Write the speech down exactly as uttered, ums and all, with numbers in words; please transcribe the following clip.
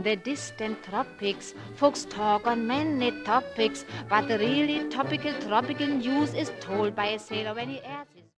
the distant tropics, folks talk on many topics, but the really topical tropical news is told by a sailor when he